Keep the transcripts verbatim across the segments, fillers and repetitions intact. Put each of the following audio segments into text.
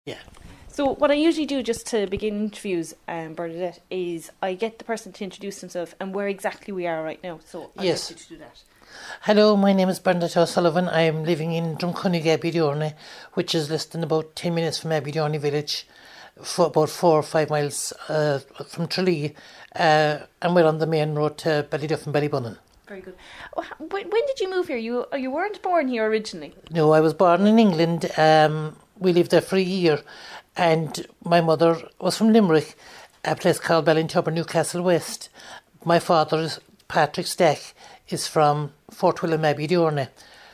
Yeah. So what I usually do just to begin interviews, um, Bernadette, is I get the person to introduce themselves and where exactly we are right now. So I'll Yes. get you to do that. Hello, my name is Bernadette O'Sullivan. I am living in Drumcunnig, Abbeydoorney, which is less than about ten minutes from Abbeydoorney village, for about four or five miles uh, from Tralee, uh, and we're on the main road to Ballyduff and Ballybunnan. Very good. Oh, h- When when did you move here? You oh, you weren't born here originally. No, I was born in England. Um, we lived there for a year, and my mother was from Limerick, a place called Ballintubber, Newcastle West. My father, Patrick Stack, is from Fort William, Abbeydoorney.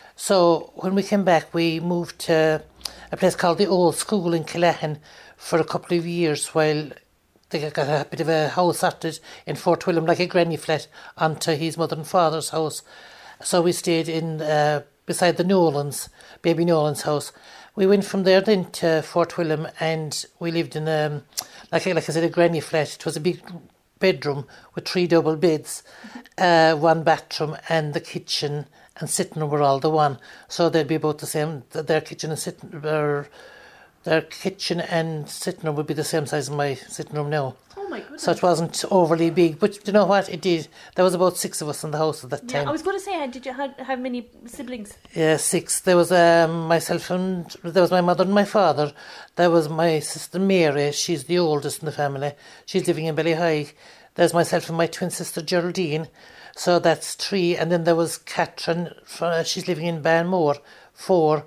So when we came back, we moved to a place called the Old School in Killahan for a couple of years while they got a bit of a house sorted in Fort William, like a granny flat, onto his mother and father's house. So we stayed in uh, beside the Nolans, baby Nolan's house. We went from there then to Fort William, and we lived in um, like like I said, a granny flat. It was a big bedroom with three double beds, uh, one bathroom, and the kitchen and sitting room were all the one. So they'd be about the same. Their kitchen and sitting their their kitchen and sitting room would be the same size as my sitting room now. Oh my goodness. So it wasn't overly big, but you know what? It did. There was about six of us in the house at that Yeah, time. I was going to say, uh, did you have, have many siblings? Yeah, six. There was um, myself and there was my mother and my father. There was my sister Mary. She's the oldest in the family. She's living in Ballyhigh. There's myself and my twin sister Geraldine. So that's three. And then there was Catherine. uh, She's living in Banmore. Four.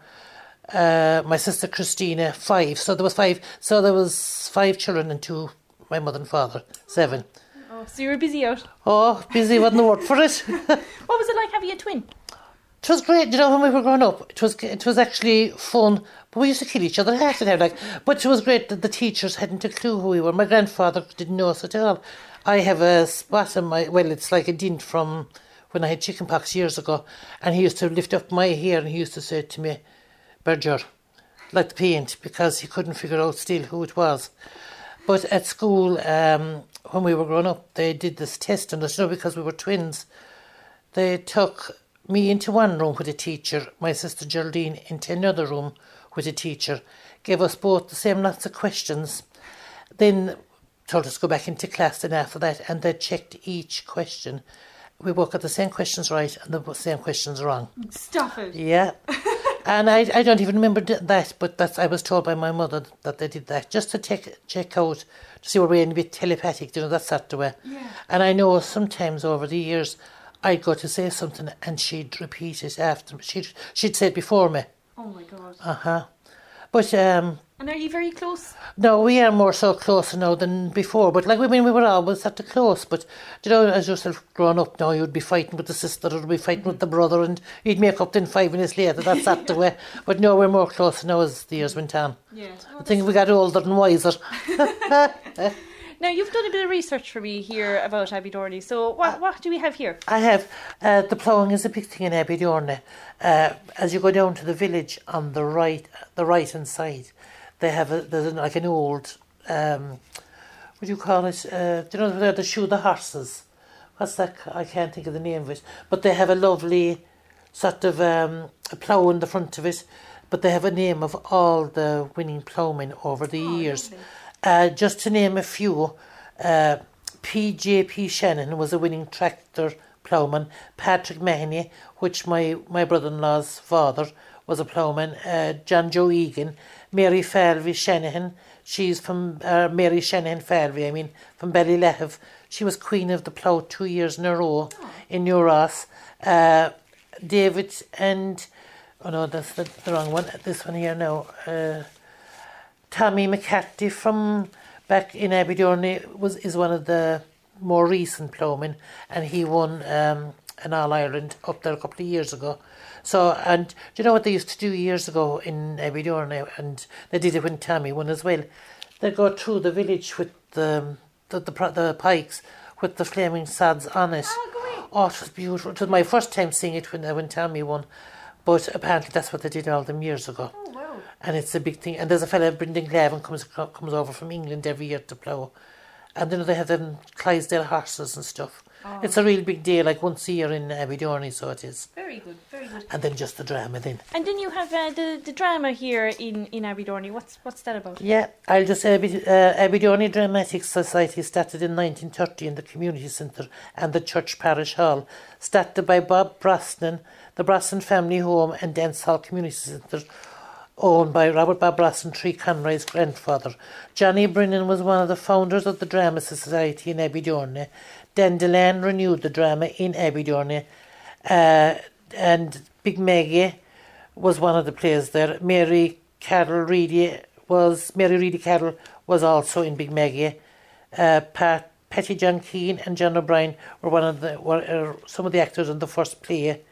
Uh, my sister Christina. Five. So there was five. So there was five children and two. My mother and father. Seven. Oh, so you were busy out. Oh, busy wasn't the word for it. What was it like having a twin? It was great, you know, when we were growing up. It was it was actually fun, but we used to kill each other half the time. Like, but it was great that the teachers hadn't a clue who we were. My grandfather didn't know us at all. I have a spot on my well, it's like a dint from when I had chickenpox years ago, and he used to lift up my hair and he used to say to me, "Berger," like the paint, because he couldn't figure out still who it was. But at school, um, when we were growing up, they did this test on us, you know, because we were twins. They took me into one room with a teacher, my sister Geraldine into another room with a teacher, gave us both the same lots of questions, then told us to go back into class then after that, and they checked each question. We both got the same questions right and the same questions wrong. Stop it. Yeah. And I, I don't even remember that, but that's I was told by my mother that they did that just to check check out to see were we any bit telepathic, you know, that sort of way. Yeah. And I know sometimes over the years I'd go to say something and she'd repeat it after me. She'd she'd say it before me. Oh my God. Uh huh. But um, And are you very close? no, we are more so closer now than before. But like we mean, we were always at the close. But you know, as yourself growing up now, you'd be fighting with the sister, or you'd be fighting with the brother, and you'd make up then five minutes later. That's that the way. But no, we're more closer now as the years went on. Yeah. I think we got older and wiser. Now, you've done a bit of research for me here about Abbeydoorney. So what what do we have here? I have uh, the ploughing is a big thing in Abbeydoorney. Uh, as you go down to the village on the right, the right hand side, they have a, there's like an old um, what do you call it? Uh, do you know where they shoe the horses? What's that? I can't think of the name of it. But they have a lovely sort of um, a plough in the front of it. But they have a name of all the winning ploughmen over the Oh, years. lovely. Uh, just to name a few, uh, P J P Shannon was a winning tractor ploughman. Patrick Mahoney, which my, my brother-in-law's father was a ploughman. Uh, John Joe Egan. Mary Falvey Shanahan. She's from uh, Mary Shanahan Falvey, I mean, from Ballylahiv. She was Queen of the Plough two years in a row in New Ross. Uh, David and, oh no, that's the, the wrong one. This one here now. Uh, Tommy McCarthy from back in Abbeydoorney was is one of the more recent ploughmen, and he won um, an All Ireland up there a couple of years ago. So, and do you know what they used to do years ago in Abbeydoorney, and they did it when Tommy won as well. They go through the village with the the the, the pikes with the flaming sods on it. Oh, go away. Oh, it was beautiful. It was my first time seeing it when when Tommy won, but apparently that's what they did all them years ago. Oh, wow. And it's a big thing. And there's a fella, Brendan Glavin, comes comes over from England every year to plough. And then they have them Clydesdale horses and stuff. Oh. It's a real big day, like once a year in Abbeydorney, so it is. Very good, very good. And then just the drama then. And then you have uh, the, the drama here in, in Abbeydorney. What's what's that about? Yeah, I'll just say Abbe- uh, Abbeydorney Dramatic Society started in nineteen thirty in the community centre and the church parish hall. Started by Bob Brosnan, the Brosnan Family Home and Dance Hall Community Centre, owned by Robert Bob Brosnan, Tree Conroy's grandfather. Johnny Brennan was one of the founders of the Drama Society in Abbeydorney. Dan Delan renewed the drama in Abbeydorney, uh, and Big Maggie was one of the players there. Mary Carroll Reedy was Mary Reedy Carroll was also in Big Maggie. Uh, Pat, Patty John Keane and John O'Brien were one of the were uh, some of the actors in the first play,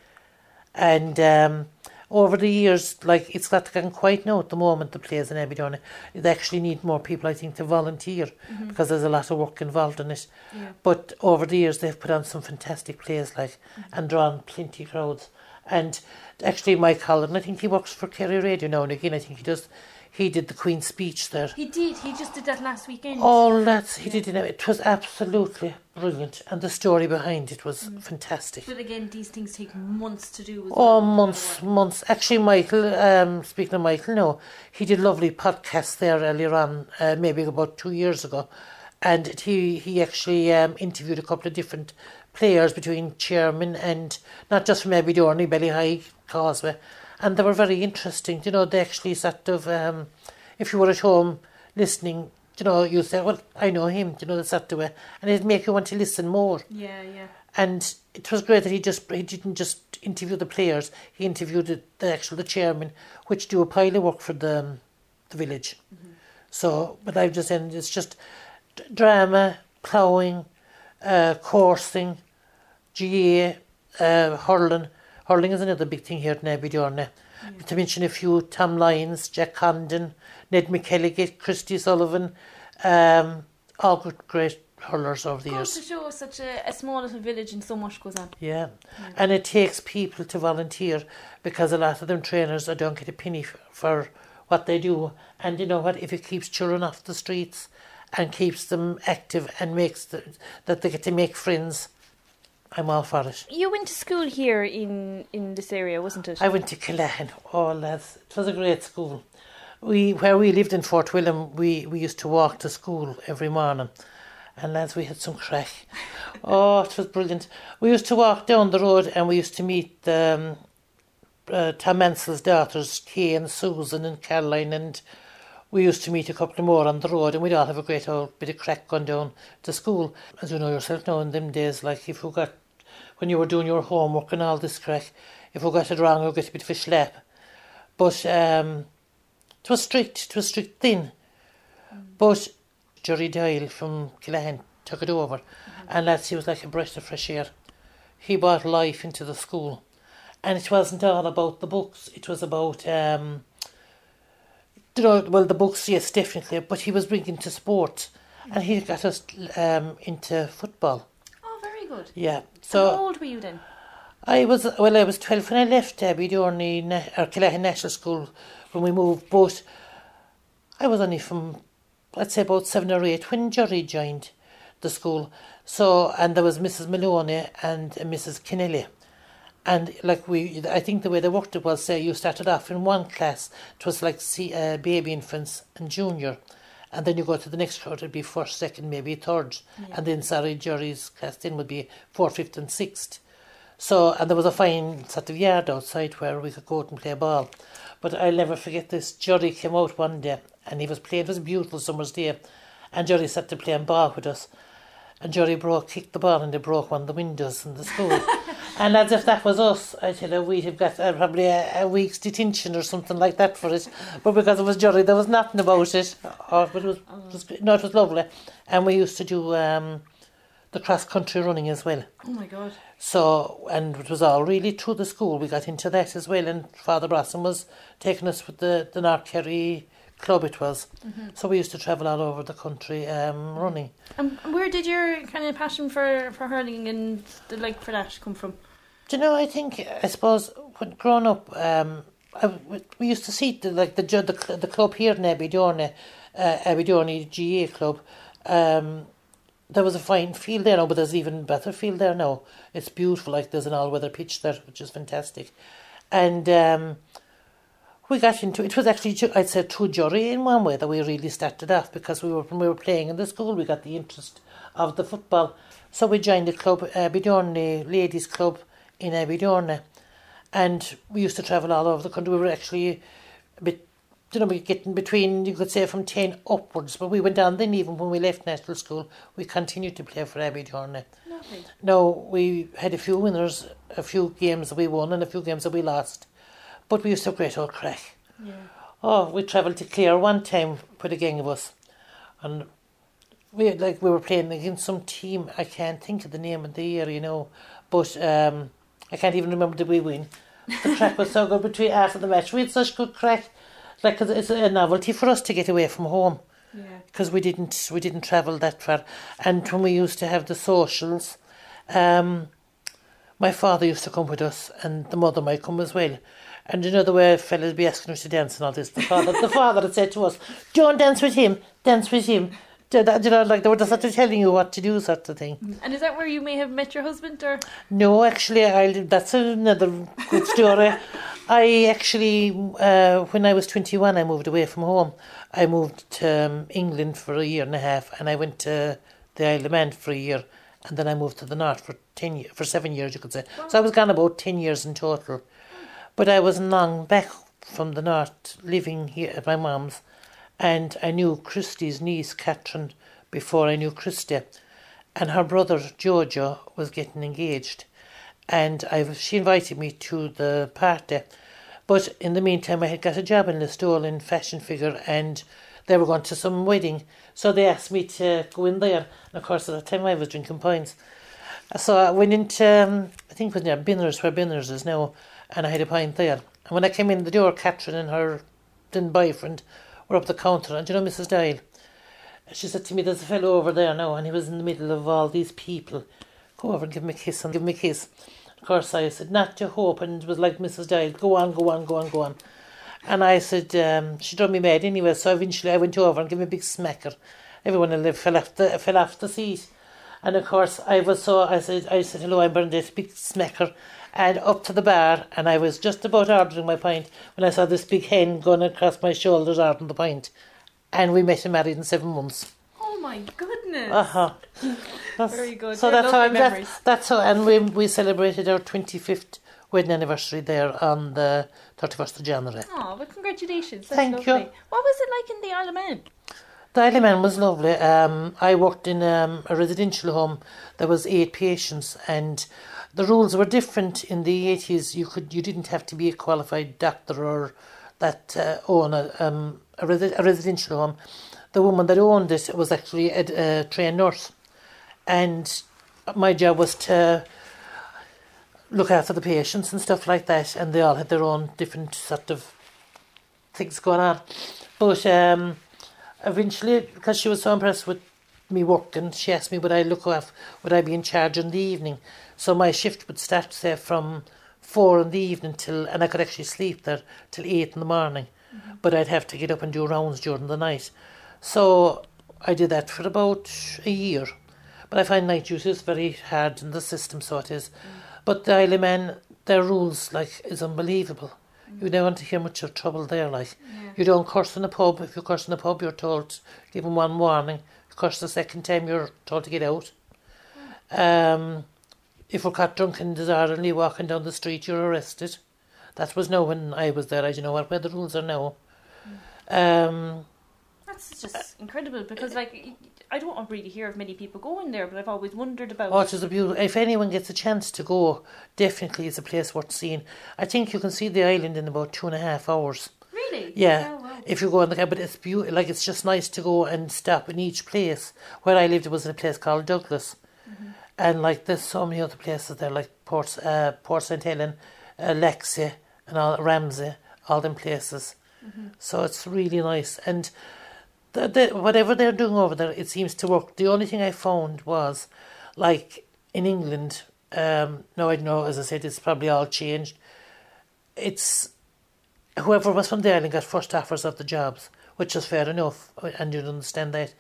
and um, over the years, like it's got gotten quite now at the moment. The plays in Abbeydorney, they actually need more people, I think, to volunteer mm-hmm. because there's a lot of work involved in it. Yeah. But over the years, they've put on some fantastic plays, like mm-hmm. and drawn plenty of crowds. And actually, Mike Holland, I think he works for Kerry Radio now and again. I think he does. He did the Queen's speech there. He did. He just did that last weekend. Oh, that's he yeah. did. It was absolutely brilliant, and the story behind it was mm. fantastic. But again, these things take months to do. As oh, well, months, months. Actually, Michael. Um, speaking of Michael, no, he did lovely podcasts there earlier on, uh, maybe about two years ago, and he he actually um, interviewed a couple of different players between chairman and not just from Abbeydorney, Ballyhigh, Causeway. And they were very interesting. You know, they actually sort of, um, if you were at home listening, you know, you say, well, I know him, you know, the sort of way. And it'd make you want to listen more. Yeah, yeah. And it was great that he just he didn't just interview the players, he interviewed the, the actual the chairman, which do a pile of work for the, um, the village. Mm-hmm. So, but I've just said, it's just d- drama, ploughing, uh, coursing, G A, uh, hurling. Hurling is another big thing here in Abbeydorney. Yeah. To mention a few, Tom Lyons, Jack Condon, Ned McKelligett, Christy Sullivan, um, all good, great hurlers over the years. Goes to show such a, a small little village and so much goes on. Yeah. yeah, and it takes people to volunteer because a lot of them trainers don't get a penny for, for what they do. And you know what, if it keeps children off the streets and keeps them active and makes the, that they get to make friends, I'm all for it. You went to school here in, in this area, wasn't it? I went to Killahan. Oh, lads, it was a great school. We where we lived in Fort William, we, we used to walk to school every morning, and lads, we had some crack. Oh, it was brilliant. We used to walk down the road, and we used to meet um, uh, Tom Ansell's daughters, Kay and Susan and Caroline, and we used to meet a couple more on the road, and we'd all have a great old bit of crack going down to school. As you know yourself now, in them days, like if you got, when you were doing your homework and all this crack, if you got it wrong, you get a bit of a slap. But um, it was strict, it was strict thin. Mm. But Jerry Doyle from Killahan took it over, mm-hmm. and lads, he was like a breath of fresh air. He brought life into the school. And it wasn't all about the books, it was about... Um, You know, well, the books, yes, definitely, but he was bringing to sport, and he got us um, into football. Oh, very good. Yeah. So how old were you then? I was, well, I was twelve when I left Abbeydorney, or Killahan National School when we moved, but I was only from, I'd say about seven or eight when Jerry joined the school. So, and there was Missus Maloney and Missus Kennelly. And like we, I think the way they worked it was, say, you started off in one class, it was like see, uh, baby infants and junior, and then you go to the next crowd, it'd be first, second, maybe third, yeah. and then sorry, Jerry's class then would be fourth, fifth, and sixth. So, and there was a fine sort of yard outside where we could go out and play ball. But I'll never forget this. Jerry came out one day, and he was playing. It was a beautiful summer's day, and Jerry sat to playing ball with us. And Jerry broke, kicked the ball, and they broke one of the windows in the school. And as if that was us, I tell you, we'd have got uh, probably a, a week's detention or something like that for it. But because it was Jerry, there was nothing about it. Oh, but it was, it was, no, it was lovely. And we used to do um, the cross-country running as well. Oh, my God. So, and it was all really through the school. We got into that as well. And Father Brosnan was taking us with the, the North Kerry club, it was. Mm-hmm. So we used to travel all over the country um, running. And where did your kind of passion for, for hurling and the like for that come from? Do you know, I think, I suppose, when growing up, um, I, we used to see the, like the the, the club here in Abbeydorney, uh, Abbeydorney G A club. Um, there was a fine field there now, but there's even better field there now. It's beautiful, like there's an all-weather pitch there, which is fantastic. And um, we got into it. Was actually, I'd say, through Jury in one way that we really started off, because we were when we were playing in the school, we got the interest of the football. So we joined the club, Abbeydorney Ladies Club in Abbeydorney, and we used to travel all over the country. We were actually a bit, you know, we getting between, you could say, from ten upwards, but we went on then. Even when we left national school, we continued to play for Abbeydorney. Lovely. Now, we had a few winners, a few games that we won and a few games that we lost, but we used to have great old crack. Yeah. Oh, we travelled to Clare one time with a gang of us, and we like we were playing against some team. I can't think of the name of the year, you know, but um, I can't even remember, did we win? The crack was so good between after the match. We had such good crack, like 'cause it's a novelty for us to get away from home, because Yeah. we didn't we didn't travel that far. And when we used to have the socials, um, my father used to come with us, and the mother might come as well. And you know the way fellas be asking us to dance and all this. The father, the father had said to us, "Don't dance with him, dance with him." You know, like they were just sort of telling you what to do, sort of thing. And is that where you may have met your husband, or? No, actually, I that's another good story. I actually, uh, when I was twenty-one, I moved away from home. I moved to um, England for a year and a half, and I went to the Isle of Man for a year, and then I moved to the north for ten years, for seven years, you could say. Wow. So I was gone about ten years in total. But I wasn't long back from the north, living here at my mum's. And I knew Christy's niece, Catherine, before I knew Christy. And her brother, Jojo, was getting engaged. And I, she invited me to the party. But in the meantime, I had got a job in Listowel in fashion figure, and they were going to some wedding. So they asked me to go in there. And of course, at that time, I was drinking pints. So I went into, um, I think it was near Binners, where Binners is now, and I had a pint there. And when I came in the door, Catherine and her then boyfriend were up the counter, and you know Missus Dial, she said to me, "There's a fellow over there now," and he was in the middle of all these people. "Go over and give him a kiss and give him a kiss." Of course, I said, "Not to hope," and it was like Missus Dial, "Go on, go on, go on, go on." And I said, um, she drove me mad anyway, so eventually I went over and gave him a big smacker. Everyone in there fell off the, fell off the seat. And of course, I was so, I said, I said, "Hello, I'm Bernadette," big smacker, and up to the bar, and I was just about ordering my pint when I saw this big hen going across my shoulders ordering the pint. And we met and married in seven months. Oh my goodness. Uh-huh. That's, Very good. So They're that's how, lovely that's, memories. that's how, and we, we celebrated our twenty-fifth wedding anniversary there on the thirty-first of January. Oh, well, congratulations. That's Thank lovely. you. What was it like in the Isle of Man? The Isle of Man was lovely. Um, I worked in um, a residential home. There was eight patients, and the rules were different in the eighties. You could, you didn't have to be a qualified doctor or that uh, own a, um, a, resi- a residential home. The woman that owned it was actually a, a trained nurse, and my job was to look after the patients and stuff like that. And they all had their own different sort of things going on, but. Um, Eventually, because she was so impressed with me working, she asked me would I look off, would I be in charge in the evening. So my shift would start, say, from four in the evening till, and I could actually sleep there till eight in the morning. Mm-hmm. But I'd have to get up and do rounds during the night. So I did that for about a year. But I find night duty is very hard in the system, so it is. Mm. But the Isle of Man, their rules, like, is unbelievable. You don't want to hear much of trouble there, like. Yeah. You don't curse in a pub. If you curse in a pub, you're told to give them one warning. You curse the second time, you're told to get out. Mm. Um, if we're caught drunk and disorderly walking down the street, you're arrested. That was now when I was there. I don't know what where the rules are now. Mm. Um, That's just uh, incredible, because, like, I don't really hear of many people going there, but I've always wondered about oh, it. It is a beautiful. If anyone gets a chance to go, definitely it's a place worth seeing. I think you can see the island in about two and a half hours. Really? Yeah. Oh, wow. If you go on the car, but it's beautiful. Like, it's just nice to go and stop in each place. Where I lived, it was in a place called Douglas, mm-hmm. and like there's so many other places there, like Port uh, Port Saint Helen, uh, Lexie, and all Ramsey, all them places. Mm-hmm. So it's really nice. And The, the, whatever they're doing over there, it seems to work. The only thing I found was, like in England, um, no, I don't know, as I said, it's probably all changed. It's whoever was from the island got first offers of the jobs, which is fair enough, and you'd understand that.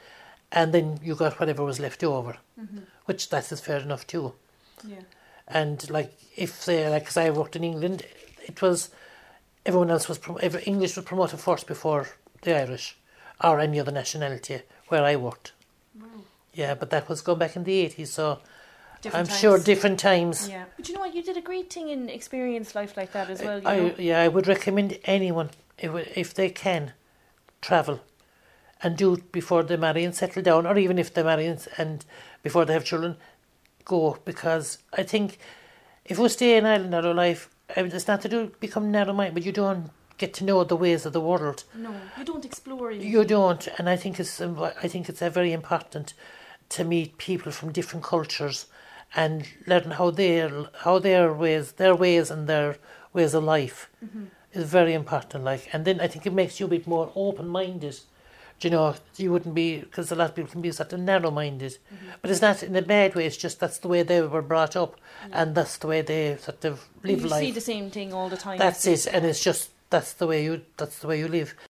and then you got whatever was left over, Mm-hmm. which that is fair enough too. Yeah. And like if they, like, 'cause I worked in England, it was everyone else was prom- every, English was promoted first before the Irish or any other nationality where I worked. Wow. Yeah, but that was going back in the eighties, so Different I'm times. sure different times. Yeah, but you know what? You did a great thing in experience life like that as well. You I know? yeah, I would recommend anyone if if they can travel and do it before they marry and settle down, or even if they marry and, and before they have children, go, because I think if we stay in Ireland our whole life, it's not to do become narrow-minded, but you don't get to know the ways of the world. No, you don't explore. Anything. You don't, and I think it's um, I think it's uh, very important to meet people from different cultures and learn how their how their ways their ways and their ways of life Mm-hmm. is very important. Like, and then I think it makes you a bit more open-minded. Do you know, you wouldn't be, because a lot of people can be sort of narrow-minded, Mm-hmm. but it's not in a bad way. It's just that's the way they were brought up, Yeah. and that's the way they sort of live you life. see the same thing all the time. That's it, and it's just that's the way you that's the way you live.